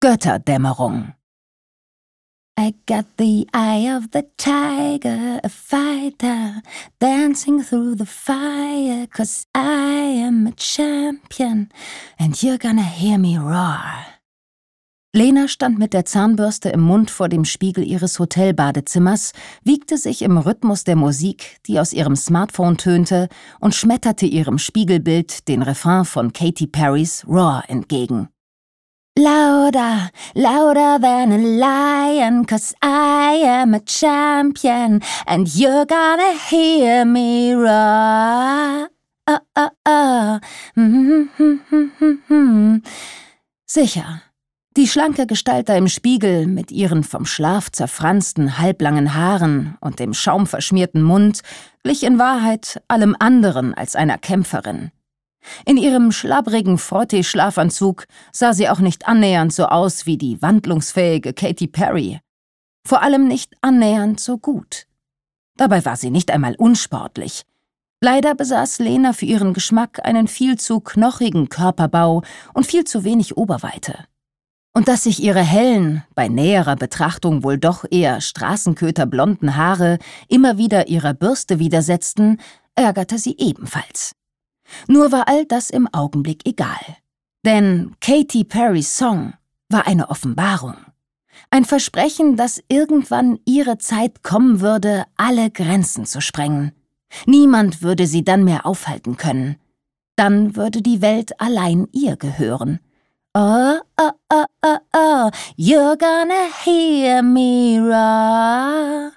Götterdämmerung. I got the eye of the tiger, a fighter, dancing through the fire, 'cause I am a champion, and you're gonna hear me roar. Lena stand mit der Zahnbürste im Mund vor dem Spiegel ihres Hotelbadezimmers, wiegte sich im Rhythmus der Musik, die aus ihrem Smartphone tönte, und schmetterte ihrem Spiegelbild den Refrain von Katy Perrys Roar entgegen. Louder, louder than a lion, 'cause I am a champion, and you're gonna hear me roar. Sicher, die schlanke Gestalt da im Spiegel mit ihren vom Schlaf zerfransten, halblangen Haaren und dem schaumverschmierten Mund glich in Wahrheit allem anderen als einer Kämpferin. In ihrem schlabbrigen Frottee-Schlafanzug sah sie auch nicht annähernd so aus wie die wandlungsfähige Katy Perry. Vor allem nicht annähernd so gut. Dabei war sie nicht einmal unsportlich. Leider besaß Lena für ihren Geschmack einen viel zu knochigen Körperbau und viel zu wenig Oberweite. Und dass sich ihre hellen, bei näherer Betrachtung wohl doch eher straßenköterblonden Haare immer wieder ihrer Bürste widersetzten, ärgerte sie ebenfalls. Nur war all das im Augenblick egal. Denn Katy Perrys Song war eine Offenbarung. Ein Versprechen, dass irgendwann ihre Zeit kommen würde, alle Grenzen zu sprengen. Niemand würde sie dann mehr aufhalten können. Dann würde die Welt allein ihr gehören. Oh, oh, oh, oh, oh, you're gonna hear me roar.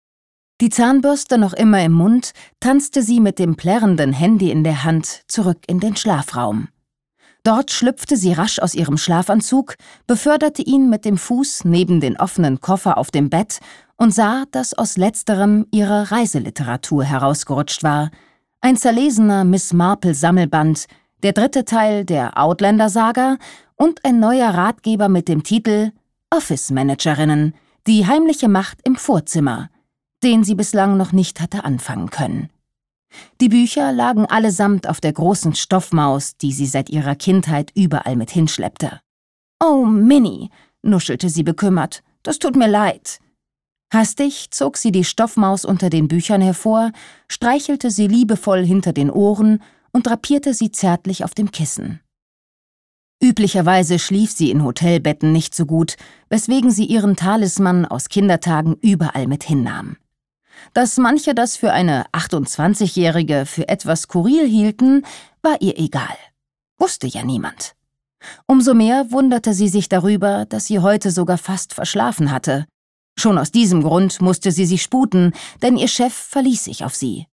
Die Zahnbürste noch immer im Mund, tanzte sie mit dem plärrenden Handy in der Hand zurück in den Schlafraum. Dort schlüpfte sie rasch aus ihrem Schlafanzug, beförderte ihn mit dem Fuß neben den offenen Koffer auf dem Bett und sah, dass aus letzterem ihre Reiseliteratur herausgerutscht war. Ein zerlesener Miss Marple-Sammelband, der 3. Teil der Outlander-Saga und ein neuer Ratgeber mit dem Titel Office-Managerinnen, die heimliche Macht im Vorzimmer, den sie bislang noch nicht hatte anfangen können. Die Bücher lagen allesamt auf der großen Stoffmaus, die sie seit ihrer Kindheit überall mit hinschleppte. »Oh, Minnie«, nuschelte sie bekümmert, »das tut mir leid.« Hastig zog sie die Stoffmaus unter den Büchern hervor, streichelte sie liebevoll hinter den Ohren und drapierte sie zärtlich auf dem Kissen. Üblicherweise schlief sie in Hotelbetten nicht so gut, weswegen sie ihren Talisman aus Kindertagen überall mit hinnahm. Dass manche das für eine 28-Jährige für etwas skurril hielten, war ihr egal. Wusste ja niemand. Umso mehr wunderte sie sich darüber, dass sie heute sogar fast verschlafen hatte. Schon aus diesem Grund musste sie sich sputen, denn ihr Chef verließ sich auf sie.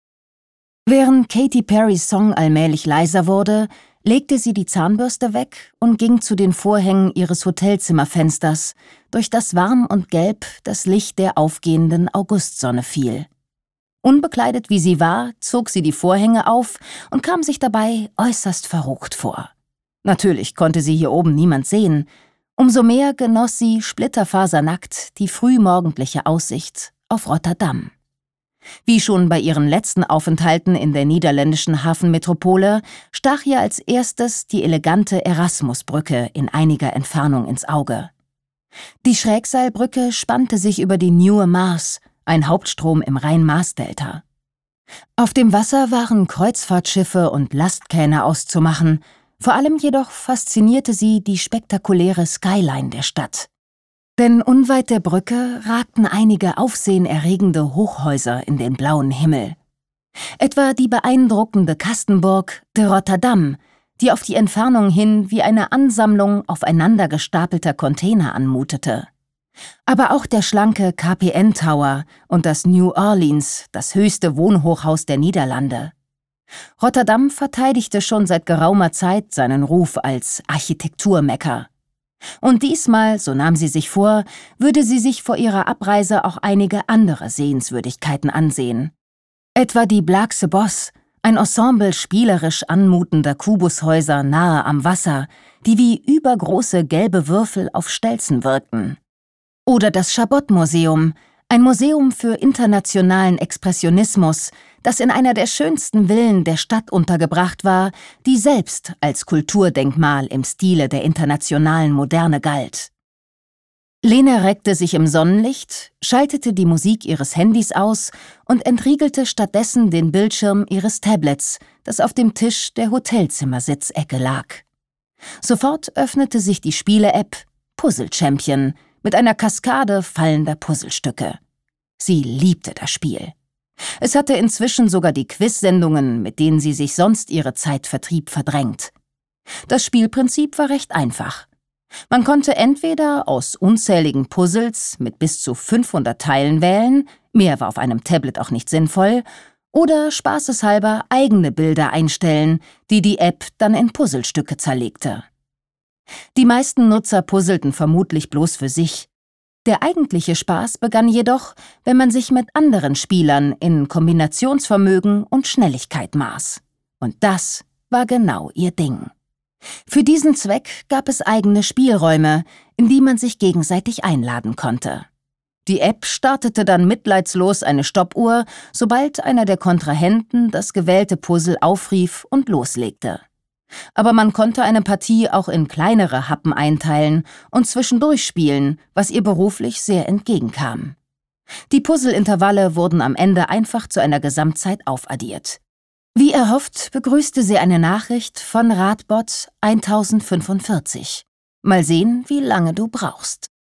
Während Katy Perrys Song allmählich leiser wurde, legte sie die Zahnbürste weg und ging zu den Vorhängen ihres Hotelzimmerfensters, durch das warm und gelb das Licht der aufgehenden Augustsonne fiel. Unbekleidet wie sie war, zog sie die Vorhänge auf und kam sich dabei äußerst verrucht vor. Natürlich konnte sie hier oben niemand sehen, umso mehr genoss sie splitterfasernackt die frühmorgendliche Aussicht auf Rotterdam. Wie schon bei ihren letzten Aufenthalten in der niederländischen Hafenmetropole stach ihr als erstes die elegante Erasmusbrücke in einiger Entfernung ins Auge. Die Schrägseilbrücke spannte sich über die Nieuwe Maas, ein Hauptstrom im Rhein-Maas-Delta. Auf dem Wasser waren Kreuzfahrtschiffe und Lastkähne auszumachen, vor allem jedoch faszinierte sie die spektakuläre Skyline der Stadt. Denn unweit der Brücke ragten einige aufsehenerregende Hochhäuser in den blauen Himmel. Etwa die beeindruckende Kastenburg de Rotterdam, die auf die Entfernung hin wie eine Ansammlung aufeinander gestapelter Container anmutete. Aber auch der schlanke KPN Tower und das New Orleans, das höchste Wohnhochhaus der Niederlande. Rotterdam verteidigte schon seit geraumer Zeit seinen Ruf als Architekturmekka. Und diesmal, so nahm sie sich vor, würde sie sich vor ihrer Abreise auch einige andere Sehenswürdigkeiten ansehen. Etwa die Blaakse Bos, ein Ensemble spielerisch anmutender Kubushäuser nahe am Wasser, die wie übergroße gelbe Würfel auf Stelzen wirkten. Oder das Chabot-Museum, ein Museum für internationalen Expressionismus, das in einer der schönsten Villen der Stadt untergebracht war, die selbst als Kulturdenkmal im Stile der internationalen Moderne galt. Lena reckte sich im Sonnenlicht, schaltete die Musik ihres Handys aus und entriegelte stattdessen den Bildschirm ihres Tablets, das auf dem Tisch der Hotelzimmersitzecke lag. Sofort öffnete sich die Spiele-App Puzzle Champion mit einer Kaskade fallender Puzzlestücke. Sie liebte das Spiel. Es hatte inzwischen sogar die Quiz-Sendungen, mit denen sie sich sonst ihre Zeit vertrieb, verdrängt. Das Spielprinzip war recht einfach. Man konnte entweder aus unzähligen Puzzles mit bis zu 500 Teilen wählen, mehr war auf einem Tablet auch nicht sinnvoll, oder spaßeshalber eigene Bilder einstellen, die die App dann in Puzzlestücke zerlegte. Die meisten Nutzer puzzelten vermutlich bloß für sich. Der eigentliche Spaß begann jedoch, wenn man sich mit anderen Spielern in Kombinationsvermögen und Schnelligkeit maß. Und das war genau ihr Ding. Für diesen Zweck gab es eigene Spielräume, in die man sich gegenseitig einladen konnte. Die App startete dann mitleidslos eine Stoppuhr, sobald einer der Kontrahenten das gewählte Puzzle aufrief und loslegte. Aber man konnte eine Partie auch in kleinere Happen einteilen und zwischendurch spielen, was ihr beruflich sehr entgegenkam. Die Puzzleintervalle wurden am Ende einfach zu einer Gesamtzeit aufaddiert. Wie erhofft, begrüßte sie eine Nachricht von Radbot 1045. Mal sehen, wie lange du brauchst.